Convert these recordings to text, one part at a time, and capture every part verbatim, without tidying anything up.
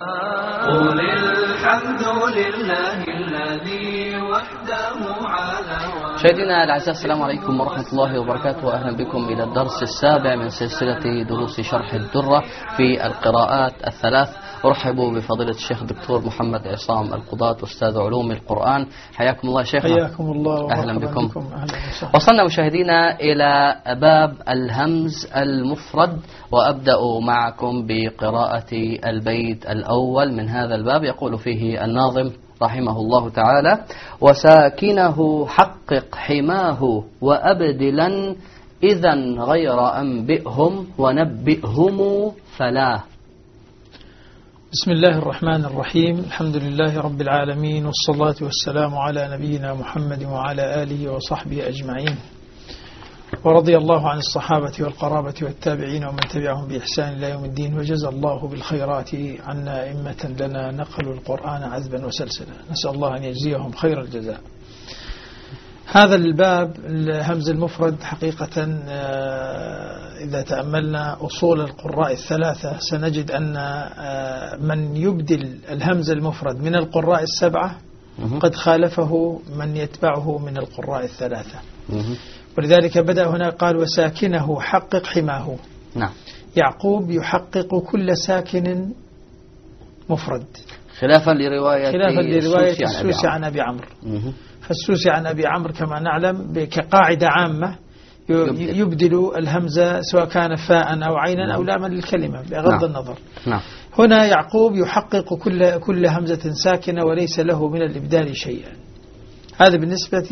قل الحمد لله الذي وحده على. مشاهدينا الاعزاء، السلام عليكم ورحمه الله وبركاته، واهلا بكم الى الدرس السابع من سلسله دروس شرح الدره في القراءات الثلاث. ارحب بفضيله الشيخ الدكتور محمد عصام القضاة، استاذ علوم القرآن. حياكم الله شيخنا. حياكم الله. اهلا بكم. بكم. أهلا. وصلنا مشاهدينا الى باب الهمز المفرد، وابدا معكم بقراءه البيت الاول من هذا الباب. يقول فيه الناظم رحمه الله تعالى: وساكنه حقق حماه وأبدلا إذا غير أنبئهم ونبئهم فلا. بسم الله الرحمن الرحيم. الحمد لله رب العالمين، والصلاة والسلام على نبينا محمد وعلى آله وصحبه أجمعين، ورضي الله عن الصحابة والقرابة والتابعين ومن تبعهم بإحسان إلى يوم الدين، وجزى الله بالخيرات عنا أئمة لنا نقلوا القرآن عذبا وسلسلا، نسأل الله أن يجزيهم خير الجزاء. هذا الباب الهمز المفرد حقيقة إذا تأملنا أصول القراء الثلاثة سنجد أن من يبدل الهمز المفرد من القراء السبعة قد خالفه من يتبعه من القراء الثلاثة، ولذلك بدأ هنا قال: وساكنه حقق حماه. نعم. يعقوب يحقق كل ساكن مفرد، خلافا لرواية خلافا لرواية السوسي عن أبي عمرو. فالسوسي عن أبي عمرو كما نعلم كقاعدة عامة يبدل الهمزة سواء كان فاء أو عينا أو لاما للكلمة بغض النظر. نعم. هنا يعقوب يحقق كل كل همزة ساكنة وليس له من الإبدال شيئا. هذا بالنسبة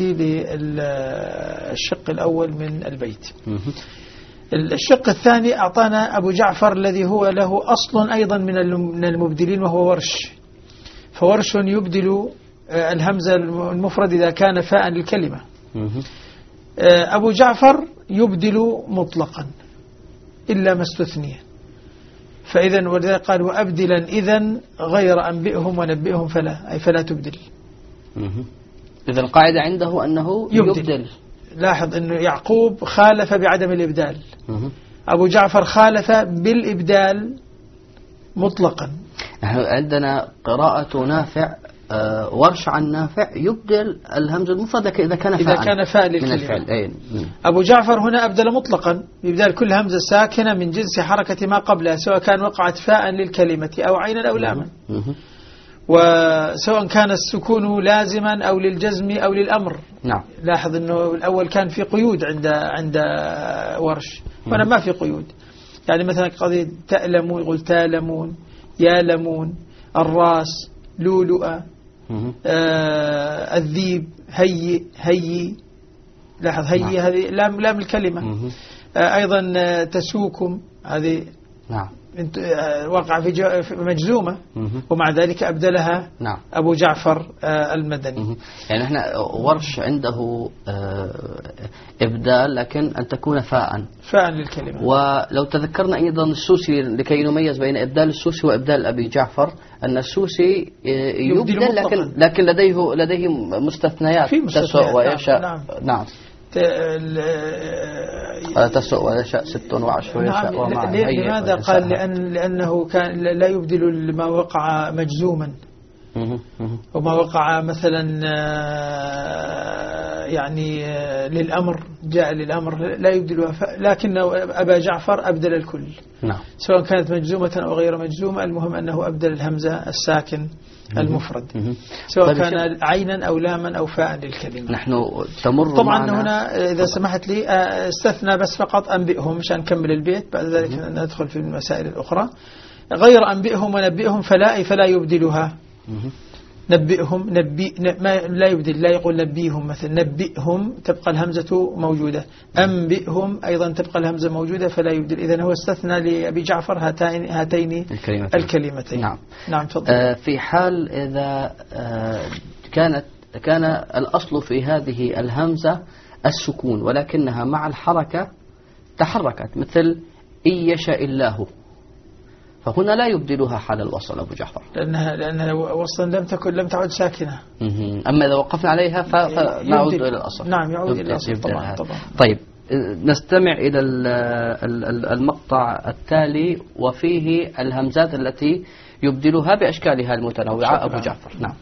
للشق الأول من البيت. الشق الثاني أعطانا أبو جعفر الذي هو له أصل أيضا من المبدلين وهو ورش. فورش يبدل الهمزة المفرد إذا كان فاء للكلمة. أبو جعفر يبدل مطلقا إلا ما استثني. فإذا ولذلك قال: وأبدلا إذن غير أنبئهم ونبئهم فلا، أي فلا تبدل. إذا القاعدة عنده أنه يبدل. يبدل. لاحظ أنه يعقوب خالف بعدم الإبدال، أبو جعفر خالف بالإبدال مطلقا. عندنا قراءة نافع آه ورش عن نافع يبدل الهمز المفرد إذا كان فاء، إذا كان فاء للكلمة. أبو جعفر هنا أبدل مطلقا بإبدال كل همزة ساكنة من جنس حركة ما قبلها، سواء كان وقعت فاء للكلمة أو عينا أو لاما، وسواء كان السكون لازما أو للجزم أو للأمر. نعم. لاحظ أنه الأول كان في قيود عند عند ورش، وأنا ما في قيود. يعني مثلا قضية تألمون يقول تالمون، يالمون، الراس، لولؤة، آه الذيب، هي هي. لاحظ هي. نعم. هذه لام لام الكلمة. آه أيضا آه تسوكم، هذه نعم وقع في مجزومة، ومع ذلك أبدلها. نعم. أبو جعفر آه المدني. يعني احنا ورش عنده آه إبدال لكن أن تكون فاء فاء للكلمة. ولو تذكرنا أيضا السوسي لكي نميز بين إبدال السوسي وإبدال أبي جعفر، أن السوسي يبدل لكن لكن لديه لديه مستثنيات تسوء ويشاء. نعم. نعم. تسوء ويشاء ست وعشر ويشاء. نعم. لماذا قال؟ لأن لأنه كان لا يبدل ما وقع مجزوما وما وقع مثلا يعني للأمر، جاء للأمر لا يبدلها، لكن أبا جعفر أبدل الكل. نعم. سواء كانت مجزومة أو غير مجزومة، المهم أنه أبدل الهمزة الساكن المفرد، سواء كان عينا أو لاما أو فاء للكلمة. نحن تمر طبعا معنا هنا إذا سمحت لي استثنى بس فقط أنبئهم مشان نكمل البيت، بعد ذلك ندخل في المسائل الأخرى. غير أنبئهم ونبئهم فلا، فلا يبدلها. نبئهم نبي ما لا يبدل، لا يقول نبيهم مثلا، نبئهم تبقى الهمزة موجودة، أنبئهم أيضا تبقى الهمزة موجودة فلا يبدل. إذن هو استثنى لأبي جعفر هاتين هاتين الكلمتين, الكلمتين. نعم. نعم تفضل. آه في حال إذا آه كانت كان الأصل في هذه الهمزة السكون ولكنها مع الحركة تحركت، مثل إن يشاء الله، فهنا لا يبدلها حال الوصل أبو جعفر، لأنها لأنها وصلا لم تكن لم تعد ساكنة. أما إذا وقفنا عليها فنعود إلى الأصل. نعم يعود إلى الأصل طبعا, طبعا. طيب نستمع إلى المقطع التالي، وفيه الهمزات التي يبدلها بأشكالها المتنوعة أبو جعفر. نعم.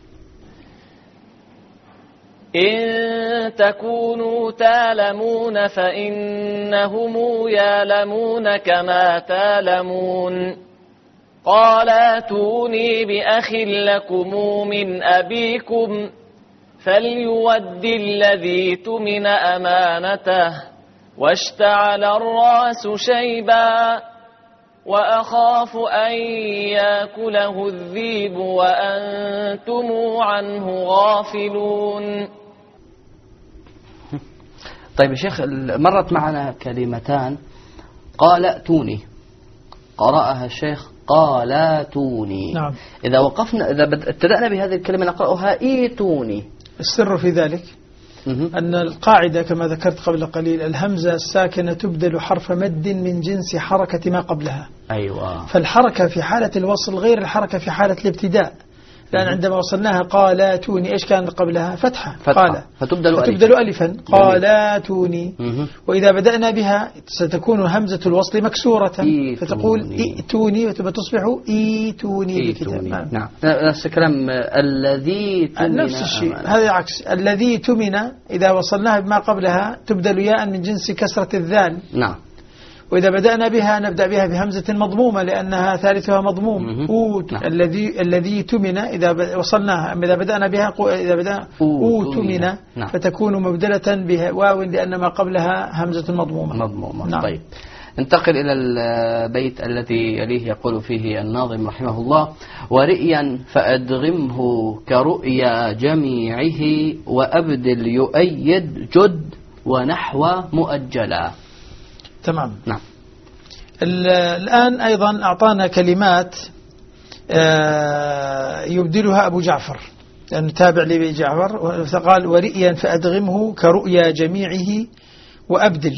إن تكونوا تعلمون فإنهم يعلمون كما تعلمون قال ائتوني بأخ لكم من أبيكم فليود الذي اؤتمن أمانته واشتعل الرأس شيبا وأخاف أن يأكله الذئب وأنتم عنه غافلون. طيب يا شيخ، مرت معنا كلمتان قال ائتوني، قرأها الشيخ قال ائتوني. نعم. إذا وقفنا إذا ابتدأنا بهذه الكلمة نقرأها ايتوني. السر في ذلك أن القاعدة كما ذكرت قبل قليل الهمزة الساكنة تبدل حرف مد من جنس حركة ما قبلها. أيوة. فالحركة في حالة الوصل غير الحركة في حالة الابتداء، لأن عندما وصلناها قالاتوني إيش كان قبلها؟ فتحة, فتحة. قال فتبدل, فتبدل ألفا قالاتوني. وإذا بدأنا بها ستكون همزة الوصل مكسورة إيتوني. فتقول ائتوني وتصبح إيتوني بكتاب. نعم. نفس الكلام الذي تمن نفس الشيء. هذا عكس الذي تمن إذا وصلناها بما قبلها تبدل ياء من جنس كسرة الذال. نعم. وإذا بدأنا بها نبدأ بها بهمزة مضمومة لأنها ثالثها مضموم. أوت. نعم. الذي الذي تمن إذا وصلناها إذا بدأنا بها إذا بدأنا أوتمن. نعم. فتكون مبدلة بها واو لأن ما قبلها همزة مضمومة. مضمومة. نعم. طيب ننتقل إلى البيت الذي يليه يقول فيه الناظم رحمه الله: ورئيا فأدغمه كرؤيا جميعه وأبدل يؤيد جد ونحو مؤجلا. تمام. نعم. الآن أيضا أعطانا كلمات يبدلها أبو جعفر لأنه تابع لأبي جعفر، فقال ورئيا فأدغمه كرؤيا جميعه وأبدل.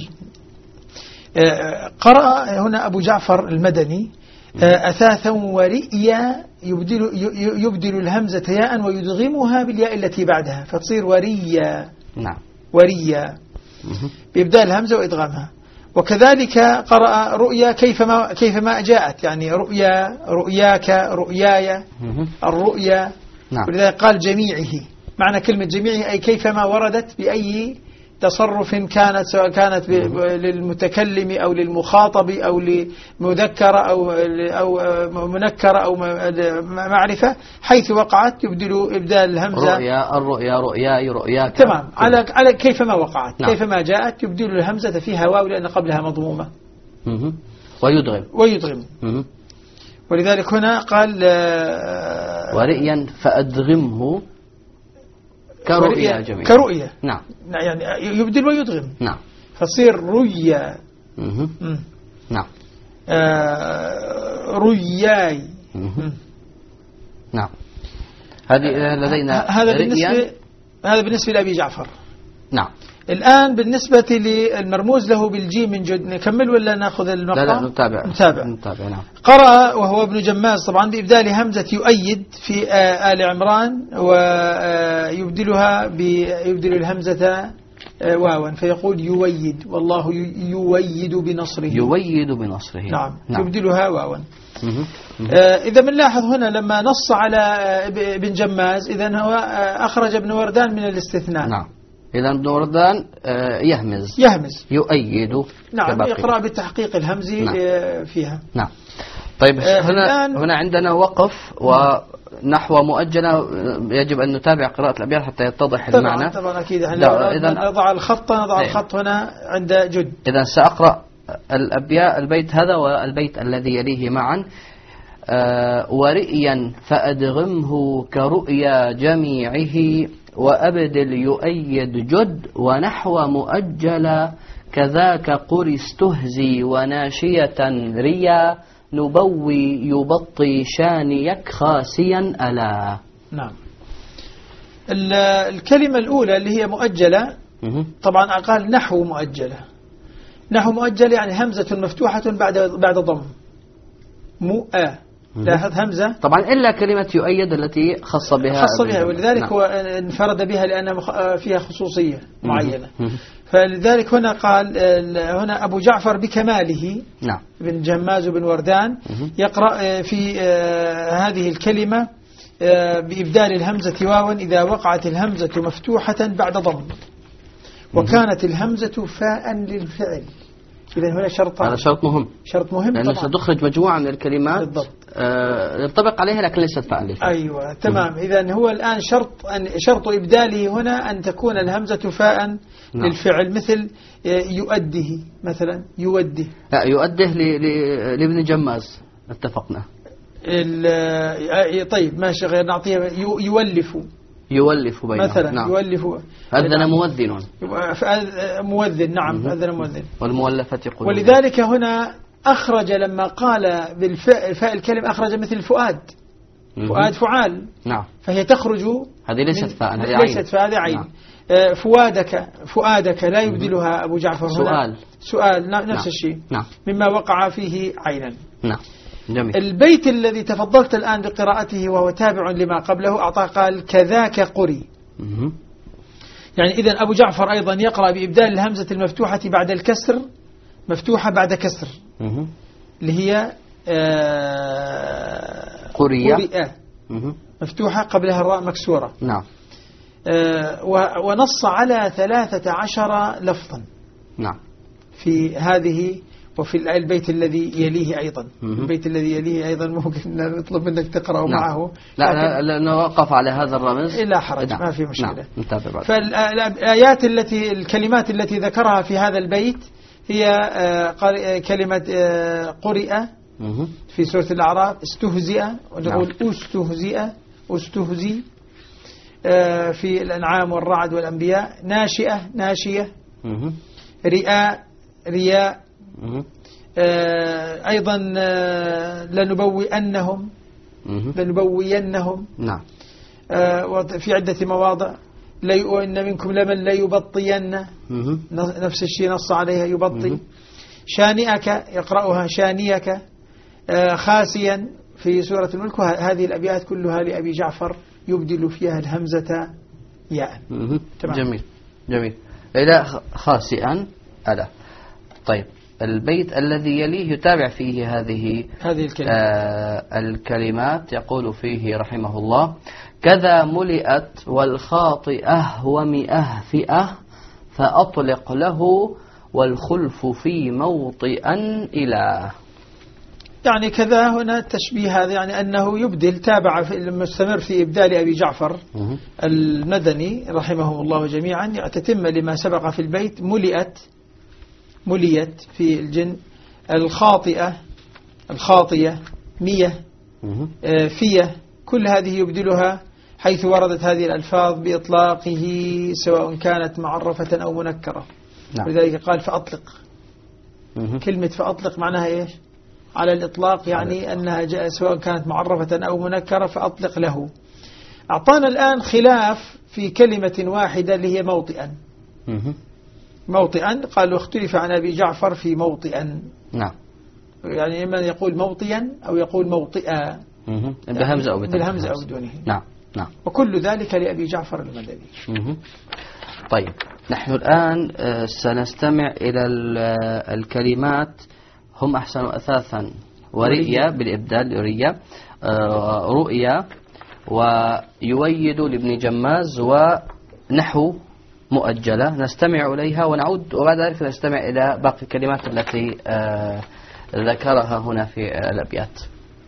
قرأ هنا أبو جعفر المدني أثاثا ورئيا يبدل, يبدل الهمزة ياء ويدغمها بالياء التي بعدها فتصير وريا. نعم. وريا بإبدال الهمزة وإدغامها. وكذلك قرأ رؤيا كيفما كيفما جاءت، يعني رؤيا رؤياك رؤياي الرؤيا. نعم. ولذلك قال جميعه، معنى كلمة جميعه أي كيفما وردت بأي تصرف كانت، سواء كانت للمتكلم أو للمخاطب أو لمذكرة أو أو منكرة أو معرفة، حيث وقعت يبدل إبدال الهمزة. رؤيا الرؤيا رؤياي رؤياك. تمام. على على كيفما وقعت. نعم. كيفما جاءت يبدل الهمزة فيها واو لأن قبلها مضمومة. مه. ويدغم. ويدغم. مه. ولذلك هنا قال ورئيا فأدغمه كرؤيا جميعا. كرؤيا. نعم. يعني يبدل ويدغم. نعم. فصير رؤيا. نعم. آه رؤياي. نعم. هذه لدينا هذا بالنسبة هذا بالنسبة لأبي جعفر. نعم. الآن بالنسبة للمرموز له بالجيم من جد نكمل ولا نأخذ المقطع؟ لا لا نتابع. نتابع. نتابع. نعم. قرأ وهو ابن جماز طبعا بإبدال همزة يؤيد في آل عمران ويبدلها بيبدل الهمزة واوا فيقول يويد، والله يويد بنصره. يويد بنصره. نعم. نعم. يبدلها واوا. إذا بنلاحظ هنا لما نص على ابن جماز إذن هو أخرج ابن وردان من الاستثناء. نعم. إذا ابن وردان يهمز يهمز يؤيد. نعم. يقرأ بتحقيق الهمز. نعم. فيها. نعم. طيب هنا هنا عندنا وقف ونحو مؤجلة، يجب أن نتابع قراءة الأبيات حتى يتضح طبعا المعنى. طبعا أكيد. إذا نضع الخط نضع الخط هنا عند جد. إذا سأقرأ الأبيات البيت هذا والبيت الذي يليه معا. آه ورئيا فأدغمه كرؤيا جميعه وأبدل يؤيد جد ونحو مؤجلا كذاك قر استهزي وناشية ريا نبوي يبطي شانيك خاسيا ألا. نعم. الكلمة الأولى اللي هي مؤجلة طبعا قال نحو مؤجلة. نحو مؤجلة يعني همزة مفتوحة بعد بعد ضم. مؤ لاحظ همزة طبعا إلا كلمة يؤيد التي خص بها خص بها، ولذلك نعم. هو انفرد بها لأن فيها خصوصية معينة. فلذلك هنا قال هنا أبو جعفر بكماله نعم. بن جماز وبن وردان يقرأ في هذه الكلمة بإبدال الهمزة واوا إذا وقعت الهمزة مفتوحة بعد ضم وكانت الهمزة فاء للفعل. إذا هنا شرط هذا شرط مهم، شرط مهم لأنه طبعا ستخرج مجموعة من الكلمات بالضبط آه ينطبق عليها لكن ليست فاء للفعل. أيوة تمام. إذا هو الآن شرط أن شرط إبداله هنا أن تكون الهمزة فاء نعم. للفعل، مثل يؤده مثلا، يوده لا يؤده لابن جماز اتفقنا. طيب ماشي، غير نعطيها يولف يولف بينهم مثلا نعم. يولف أذن مؤذن مؤذن نعم أذن مؤذن والمؤلفة قلوبهم. ولذلك هنا أخرج لما قال بالفاء فاء الكلمة أخرج مثل فؤاد فؤاد فعال نعم، فهي تخرج هذه ليست فاء، هذه ليست فاء، هذه عين. نعم. فؤادك فؤادك لا يبدلها أبو جعفر هنا سؤال سؤال نفس نعم. الشيء نعم. مما وقع فيه عينا. نعم جميل. البيت الذي تفضلت الآن بقراءته وهو تابع لما قبله أعطاه قال كذاك قري. يعني إذن أبو جعفر أيضا يقرأ بإبدال الهمزة المفتوحة بعد الكسر، مفتوحة بعد كسر اللي هي آه قرية قرية مفتوحة قبلها الراء مكسورة. نعم. آه ونص على ثلاثة عشر لفظا نعم في هذه وفي البيت الذي يليه أيضا. البيت الذي يليه أيضا ممكن نطلب منك تقرأ نعم. معه. لا لا نوقف على هذا الرمز لا حرج نعم. ما في مشكلة. نعم. فالآيات التي الكلمات التي ذكرها في هذا البيت هي كلمة قرئ في سورة الأعراف، استهزئ ونقول نعم. استهزئ استهزي في الأنعام والرعد والأنبياء، ناشئة ناشية، رئاء رياء، آه أيضا آه لنبوئنهم لنبوينهم نعم. آه في عدة مواضع، ليؤن منكم لمن ليبطين نفس الشيء نص عليها يبطي. شانئك يقرأها شانيك، آه خاسيا في سورة الملك. هذه الأبيات كلها لأبي جعفر يبدل فيها الهمزة ياء. جميل جميل. إلى خاسئا ألا. طيب البيت الذي يليه يتابع فيه هذه هذه الكلمات. آه الكلمات يقول فيه رحمه الله: كذا ملئت والخاطئة ومئة فئة فأطلق له والخلف في موطئا إلى. يعني كذا هنا التشبيه هذا يعني أنه يبدل، تابع في المستمر في إبدال أبي جعفر المدني رحمه الله جميعا، تتم لما سبق في البيت. ملئت مليت في الجن، الخاطئة الخاطية، مية فية، كل هذه يبدلها حيث وردت هذه الألفاظ بإطلاقه سواء كانت معرفة أو منكرة. نعم. ولذلك قال فأطلق. كلمة فأطلق معناها إيش؟ على الإطلاق، يعني أنها جاء سواء كانت معرفة أو منكرة فأطلق له. أعطانا الآن خلاف في كلمة واحدة اللي هي موطئا. موطئا قالوا اختلف عن أبي جعفر في موطئا. نعم. يعني إما يقول موطئا أو يقول موطئا بهمزة أو بالهمزة أو بدونه. نعم نعم. وكل ذلك لأبي جعفر المدني. طيب نحن الآن سنستمع إلى الكلمات هم أحسن أثاثا ورئيا بالإبدال رؤيا رؤيا ويويد لابن جماز ونحو مؤجلة. نستمع إليها ونعود وبعد ذلك نستمع إلى باقي الكلمات التي ذكرها هنا في الأبيات.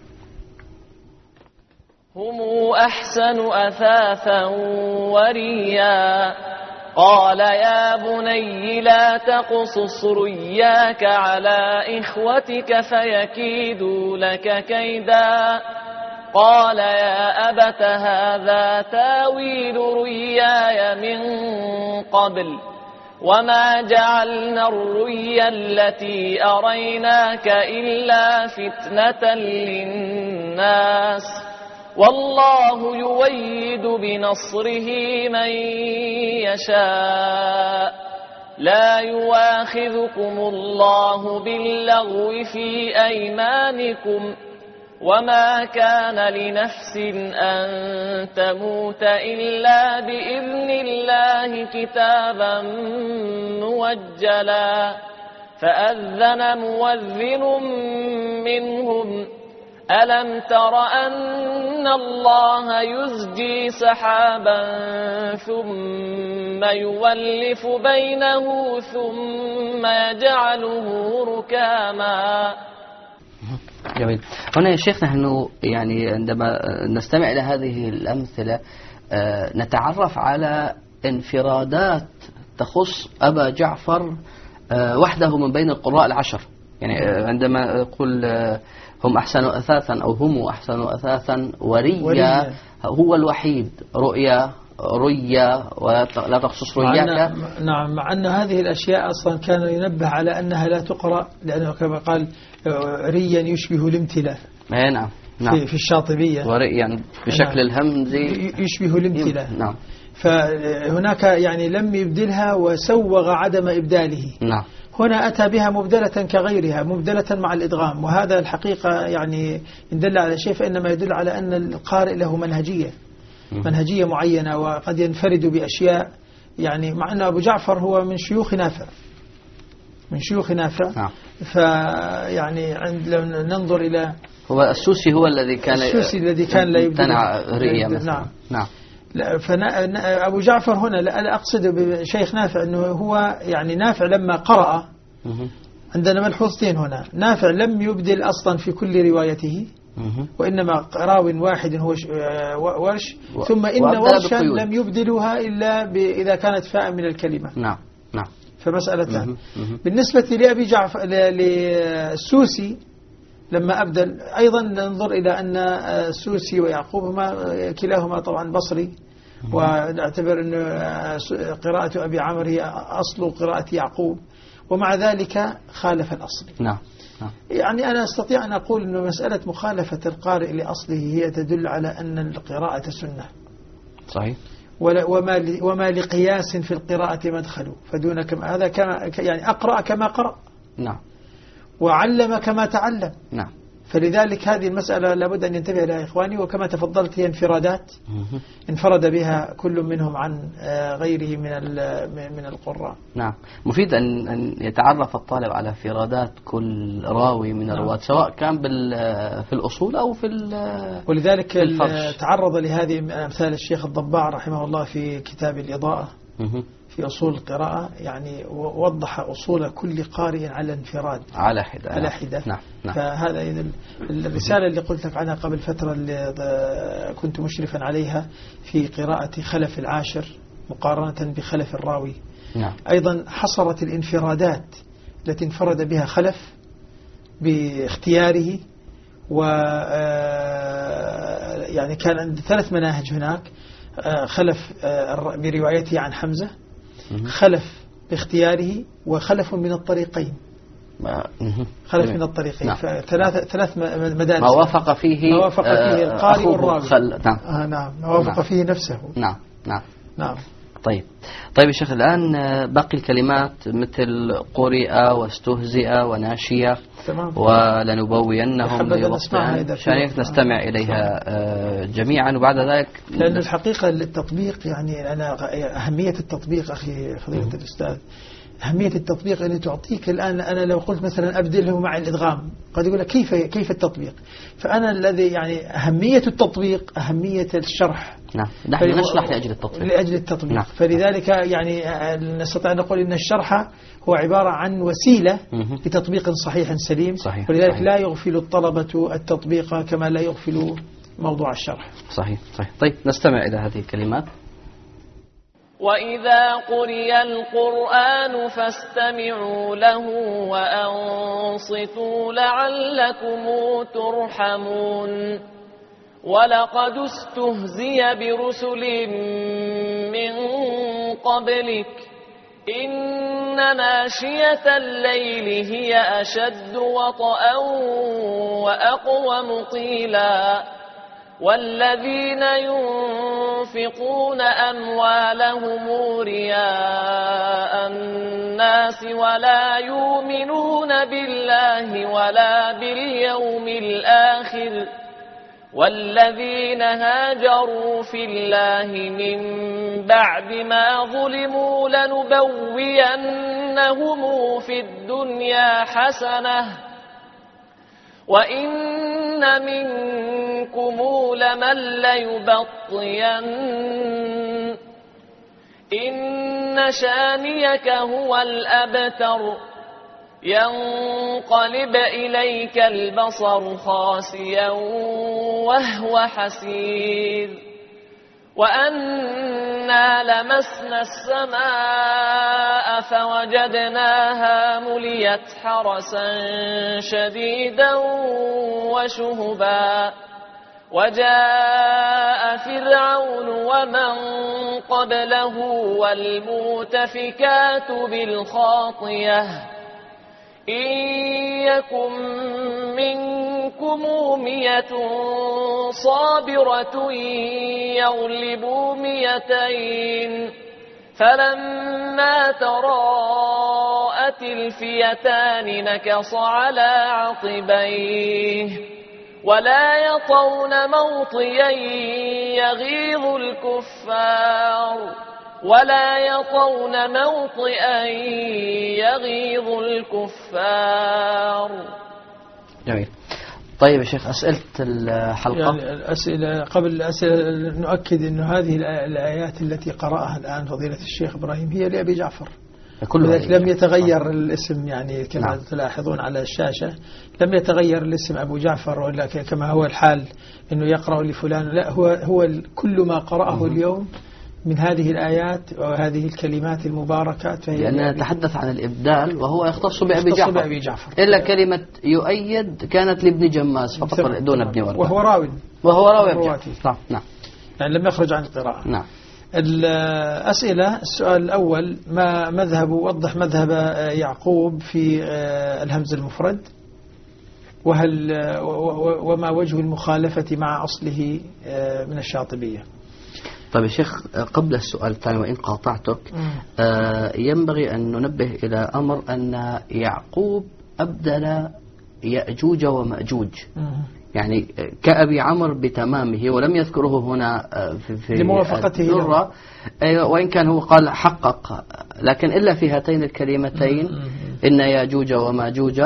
هم أحسن أثاثا وريا قال يا بني لا تقصص رياك على إخوتك فيكيدوا لك كيدا. قال يا أبت هذا تاويل رياي من قبل وما جعلنا الرؤيا التي أريناك إلا فتنة للناس والله يويد بنصره من يشاء لا يواخذكم الله باللغو في أيمانكم وما كان لنفس أن تموت إلا بإذن الله كتابا موجلا فأذن مؤذن منهم ألم تر أن الله يزجي سحابا ثم يولف بينه ثم يجعله ركاما. جميل. هنا يا شيخنا أنه يعني عندما نستمع إلى هذه الأمثلة نتعرف على انفرادات تخص أبا جعفر وحده من بين القراء العشر. يعني عندما يقول هم أحسن أثاثا أو هم أحسن أثاثا وريا, وريا هو الوحيد رؤيا رؤيا ولا تخصص رؤياك. نعم، مع أن هذه الأشياء أصلا كان ينبه على أنها لا تقرأ، لأنه كما قال ريا يشبه الامتلاء. نعم نعم في, في الشاطبية ورئيا بشكل نعم الهمز يشبه الامتلاء. نعم. فهناك يعني لم يبدلها وسوغ عدم إبداله. نعم. هنا أتى بها مبدلة كغيرها، مبدلة مع الإدغام، وهذا الحقيقة يعني إن دل على شيء فإنما يدل على أن القارئ له منهجية منهجية معينة، وقد ينفرد بأشياء يعني، مع أن أبو جعفر هو من شيوخ نافع من شيوخ نافع نعم. فيعني عند لو ننظر إلى هو السوسي هو الذي كان السوسي الذي كان لا يبدل رئيا مثلا. نعم نعم. فأبو جعفر هنا لا أقصد بشيخ نافع أنه هو يعني نافع لما قرأ عندنا ملحوظتين هنا. نافع لم يبدل أصلا في كل روايته، وإنما راو واحد هو ورش، ثم إن ورشا لم يبدلها إلا إذا كانت فاء من الكلمة. نعم نعم. فمسألتان. بالنسبة لأبي جعفر للسوسي لما أبدل أيضا ننظر إلى أن السوسي ويعقوب هما كلاهما طبعا بصري، ونعتبر أن قراءة أبي عمرو هي أصل قراءة يعقوب، ومع ذلك خالف الأصل. نعم. نعم. يعني أنا أستطيع أن أقول أن مسألة مخالفة القارئ لأصله هي تدل على أن القراءة سنة. صحيح. وما وما لقياس في القراءة مدخل فدون كما هذا كما يعني أقرأ كما قرأ. نعم. وعلم كما تعلم. نعم. فلذلك هذه المسألة لابد أن ينتبه لها إخواني، وكما تفضلت هي انفرادات انفرد بها كل منهم عن غيره من من القراء. نعم. مفيد أن أن يتعرف الطالب على انفرادات كل راوي من الرواة، سواء كان في الأصول أو في ولذلك في تعرض لهذه أمثال الشيخ الضباع رحمه الله في كتاب الإضاءة في أصول القراءة، يعني وضح أصول كل قارئ على انفراد على حدة على حدة. نعم. نعم. فهذا الرسالة اللي قلت لك عنها قبل فترة اللي كنت مشرفا عليها في قراءة خلف العاشر مقارنة بخلف الراوي. نعم. أيضا حصرت الانفرادات التي انفرد بها خلف باختياره، و يعني كان عند ثلاث مناهج هناك: خلف بروايته عن حمزة، خلف باختياره، وخلف من الطريقين. خلف من الطريقين. نعم. فثلاث ثلاث مدارس. ما وافق فيه ما وافق فيه القارئ والراوي. خل... نعم. آه نعم. ما وافق نعم. فيه نفسه. نعم نعم نعم. طيب طيب يا شيخ، الآن باقي الكلمات مثل قرئ واستهزئ وناشية. تمام. ولنبوينهم شانيك نستمع إليها جميعا، وبعد ذلك لأن الحقيقة التطبيق يعني أنا أهمية التطبيق أخي فضيلة الأستاذ، أهمية التطبيق أن تعطيك الآن. أنا لو قلت مثلا أبدله مع الإدغام قد يقول لك كيف كيف التطبيق، فأنا الذي يعني أهمية التطبيق أهمية الشرح. نعم. نحن نشرح لأجل التطبيق. لأجل التطبيق. نعم. فلذلك يعني نستطيع أن نقول إن الشرح هو عبارة عن وسيلة لتطبيق صحيح سليم. صحيح. ولذلك صحيح. لا يغفل الطلبة التطبيق كما لا يغفل موضوع الشرح. صحيح صحيح. طيب نستمع إلى هذه الكلمات. وإذا قرئ القرآن فاستمعوا له وأنصتوا لعلكم ترحمون. ولقد استهزئ برسل من قبلك إن ناشية الليل هي أشد وطئا وأقوم قيلا. والذين ينفقون أموالهم رياء الناس ولا يؤمنون بالله ولا باليوم الآخر والذين هاجروا في الله من بعد ما ظلموا لنبوينهم في الدنيا حسنة وإن منكم لمن ليبطين إن شانيك هو الأبتر ينقلب إليك البصر خاسيا وهو حسير وأنا لمسنا السماء فوجدناها مليت حرسا شديدا وشهبا وجاء فرعون ومن قبله والمؤتفكات بالخاطية إن يكن منكم مئة صابرة يغلبوا مئتين فلما تراءت الفئتان نكص على عقبيه ولا يطون موطئا يغيظ الكفار ولا يطون موطئا يغيظ الكفار. جميل. طيب يا شيخ أسئلة الحلقة يعني الأسئلة قبل الأسئلة نؤكد أن هذه الآيات التي قرأها الآن فضيلة الشيخ إبراهيم هي لأبي جعفر لذلك لم يتغير الاسم يعني كما نعم. تلاحظون على الشاشة لم يتغير الاسم أبو جعفر ولا كما هو الحال أنه يقرأ لفلان لا هو هو كل ما قرأه اليوم من هذه الآيات وهذه الكلمات المباركات لأننا نتحدث عن الإبدال وهو يختص بأبي جعفر. بأبي جعفر إلا كلمة يؤيد كانت لابن جماز فقط دون ابن وردان وهو راوي وهو راوي نعم نعم يعني لم يخرج عن القراءة. نعم. الأسئلة السؤال الأول ما مذهب وضح مذهب يعقوب في الهمز المفرد وهل وما وجه المخالفة مع أصله من الشاطبية. طيب يا شيخ قبل السؤال الثاني وإن قاطعتك آه ينبغي أن ننبه إلى أمر أن يعقوب أبدل يأجوج ومأجوج يعني كأبي عمرو بتمامه ولم يذكره هنا في, في لموافقته وإن كان هو قال حقق لكن إلا في هاتين الكلمتين إن يأجوج ومأجوج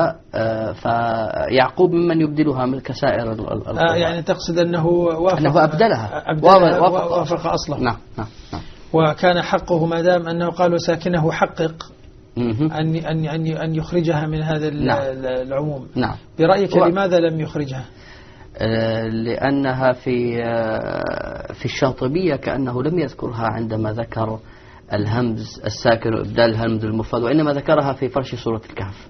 فيعقوب ممن يبدلها من كسائر آه يعني تقصد أنه وافق أنه أبدلها, أبدلها وافق, وافق أصله. نعم نعم نعم. وكان حقه ما دام أنه قالوا ساكنه حقق أن أن أن أن يخرجها من هذا نعم. العموم. نعم. برأيك لماذا لم يخرجها؟ لأنها في في الشاطبية كأنه لم يذكرها عندما ذكر الهمز الساكن وإبدال الهمز المفرد وإنما ذكرها في فرش سورة الكهف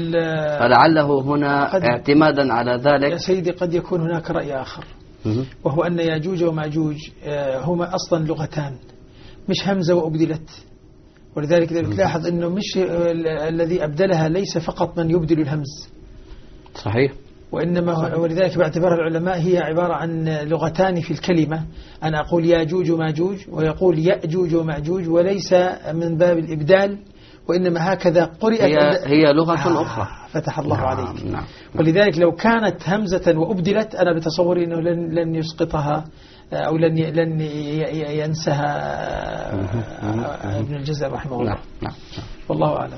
فلعله هنا اعتمادا على ذلك. يا سيدي قد يكون هناك رأي آخر وهو أن ياجوج وماجوج هما أصلا لغتان مش همزة وأبدلت ولذلك تلاحظ أنه مش الذي أبدلها ليس فقط من يبدل الهمز صحيح وإنما ولذلك باعتبار العلماء هي عبارة عن لغتان في الكلمة أنا أقول ياجوج وماجوج ويقول يأجوج وماجوج وليس من باب الإبدال وإنما هكذا قرئت هي, هي لغة آه أخرى فتح الله نعم عليك نعم. ولذلك لو كانت همزة وأبدلت أنا بتصوري أنه لن, لن يسقطها أو لن لن ينسها ابن الجزر رحمه الله. نعم نعم. والله أعلم.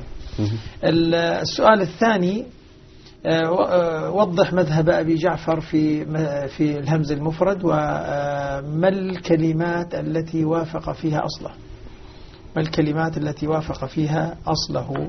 السؤال الثاني وضح مذهب أبي جعفر في في الهمز المفرد وما الكلمات التي وافق فيها أصله ما الكلمات التي وافق فيها أصله.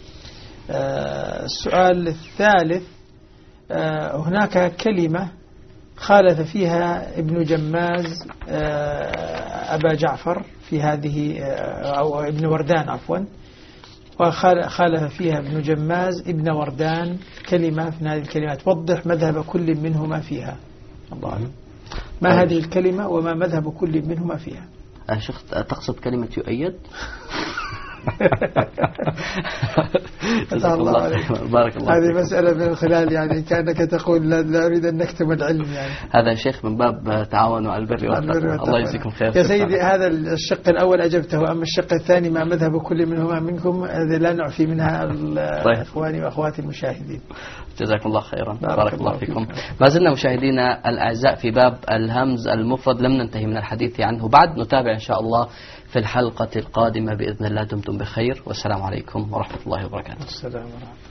السؤال الثالث هناك كلمة خالف فيها ابن جماز أبا جعفر في هذه أو ابن وردان عفوا وخالف فيها ابن جماز ابن وردان كلمة من هذه الكلمات وضح مذهب كل منهما فيها. الله أعلم. ما أه هذه الكلمة وما مذهب كل منهما فيها. شيخ تقصد كلمة يؤيد فتح الله عليك. بارك الله. هذه مسألة من خلال يعني كأنك تقول لا, لا أريد أن نكتم العلم يعني. هذا شيخ من باب تعاونوا على البر والتقوى. الله يجزيكم خير. يا سيدي هذا الشق الأول أجبته، أما الشق الثاني ما مذهب كل منهما منكم هذا لا نعفي منها إخواني وأخواتي المشاهدين. جزاكم الله خيرا. بارك, بارك الله فيكم. ما زلنا مشاهدينا الأعزاء في باب الهمز المفرد، لم ننتهي من الحديث عنه بعد، نتابع إن شاء الله في الحلقة القادمة بإذن الله. دمتم بخير والسلام عليكم ورحمة الله وبركاته. السلام ورحمة الله.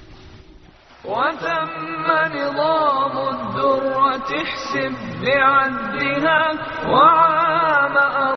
وثم نظام الذرة احسب بعدها